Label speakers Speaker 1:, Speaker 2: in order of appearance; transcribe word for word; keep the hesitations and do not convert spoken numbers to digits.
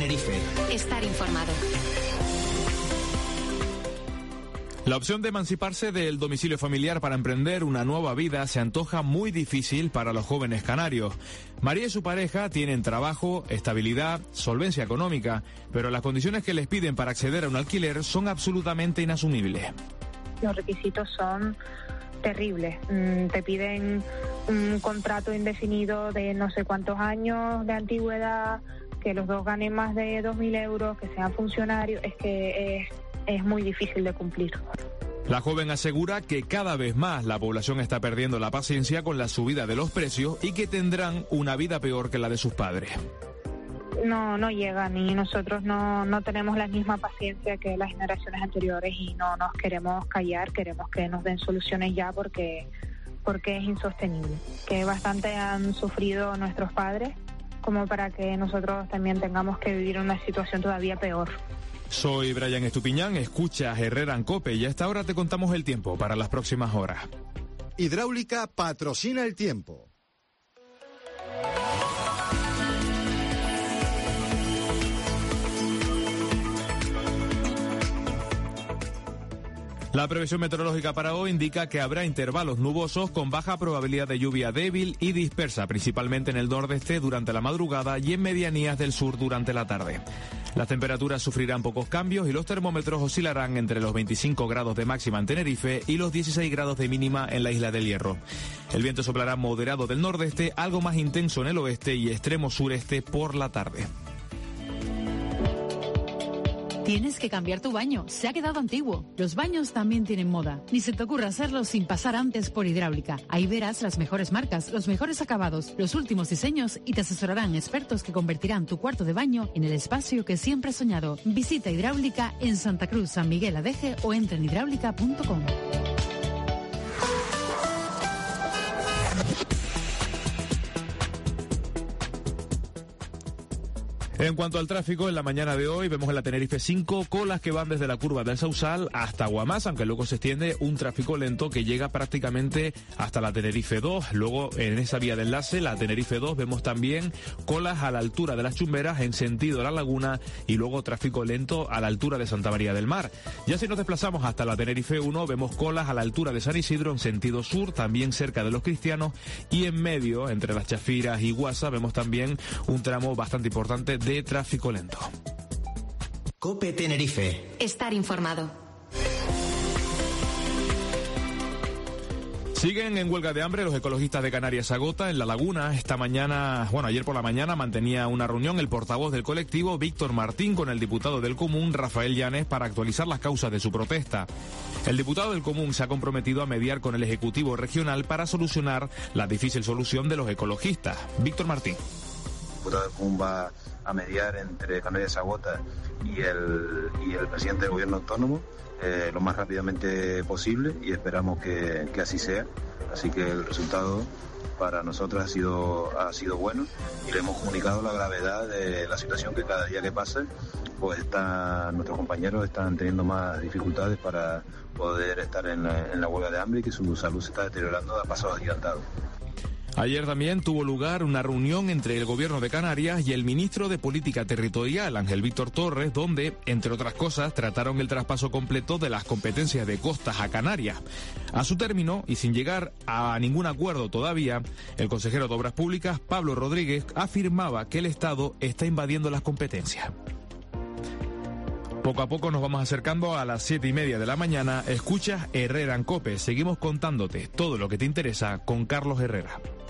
Speaker 1: Tenerife.
Speaker 2: Estar informado.
Speaker 3: La opción de emanciparse del domicilio familiar para emprender una nueva vida se antoja muy difícil para los jóvenes canarios. María y su pareja tienen trabajo, estabilidad, solvencia económica, pero las condiciones que les piden para acceder a un alquiler son absolutamente inasumibles.
Speaker 4: Los requisitos son terribles. Te piden un contrato indefinido de no sé cuántos años de antigüedad, que los dos ganen más de dos mil euros, que sean funcionarios. Es que es... es muy difícil de cumplir.
Speaker 3: La joven asegura que cada vez más la población está perdiendo la paciencia con la subida de los precios y que tendrán una vida peor que la de sus padres.
Speaker 4: No, no llegan y nosotros no, no tenemos la misma paciencia que las generaciones anteriores y no nos queremos callar, queremos que nos den soluciones ya porque, porque es insostenible. Que bastante han sufrido nuestros padres como para que nosotros también tengamos que vivir una situación todavía peor.
Speaker 3: Soy Brian Estupiñán, escuchas Herrera en COPE y a esta hora te contamos el tiempo para las próximas horas.
Speaker 5: Hidráulica patrocina el tiempo.
Speaker 3: La previsión meteorológica para hoy indica que habrá intervalos nubosos con baja probabilidad de lluvia débil y dispersa, principalmente en el nordeste durante la madrugada y en medianías del sur durante la tarde. Las temperaturas sufrirán pocos cambios y los termómetros oscilarán entre los veinticinco grados de máxima en Tenerife y los dieciséis grados de mínima en la Isla del Hierro. El viento soplará moderado del nordeste, algo más intenso en el oeste y extremo sureste por la tarde.
Speaker 6: Tienes que cambiar tu baño, se ha quedado antiguo. Los baños también tienen moda. Ni se te ocurra hacerlo sin pasar antes por Hidráulica. Ahí verás las mejores marcas, los mejores acabados, los últimos diseños y te asesorarán expertos que convertirán tu cuarto de baño en el espacio que siempre has soñado. Visita Hidráulica en Santa Cruz, San Miguel Adeje o entra en hidráulica punto com.
Speaker 3: En cuanto al tráfico, en la mañana de hoy vemos en la Tenerife cinco colas que van desde la curva del Sausal hasta Guamás, aunque luego se extiende un tráfico lento que llega prácticamente hasta la Tenerife dos. Luego, en esa vía de enlace, la Tenerife dos, vemos también colas a la altura de las Chumberas en sentido La Laguna y luego tráfico lento a la altura de Santa María del Mar. Ya si nos desplazamos hasta la Tenerife uno, vemos colas a la altura de San Isidro en sentido sur, también cerca de Los Cristianos, y en medio, entre las Chafiras y Guasa, vemos también un tramo bastante importante de tráfico lento.
Speaker 1: COPE Tenerife.
Speaker 2: Estar informado.
Speaker 3: Siguen en huelga de hambre los ecologistas de Canarias Agota en La Laguna. Esta mañana, bueno, ayer por la mañana mantenía una reunión el portavoz del colectivo, Víctor Martín, con el diputado del Común, Rafael Llanes, para actualizar las causas de su protesta. El diputado del Común se ha comprometido a mediar con el Ejecutivo Regional para solucionar la difícil solución de los ecologistas. Víctor Martín.
Speaker 7: El diputado del Común va a mediar entre Canarias Agota y el, y el presidente del gobierno autónomo eh, lo más rápidamente posible y esperamos que, que así sea. Así que el resultado para nosotros ha sido, ha sido bueno y le hemos comunicado la gravedad de la situación, que cada día que pase pues está, nuestros compañeros están teniendo más dificultades para poder estar en la, en la huelga de hambre y que su salud se está deteriorando a pasos agigantados.
Speaker 3: Ayer también tuvo lugar una reunión entre el Gobierno de Canarias y el ministro de Política Territorial, Ángel Víctor Torres, donde, entre otras cosas, trataron el traspaso completo de las competencias de costas a Canarias. A su término, y sin llegar a ningún acuerdo todavía, el consejero de Obras Públicas, Pablo Rodríguez, afirmaba que el Estado está invadiendo las competencias. Poco a poco nos vamos acercando a las siete y media de la mañana. Escuchas Herrera en COPE. Seguimos contándote todo lo que te interesa con Carlos Herrera.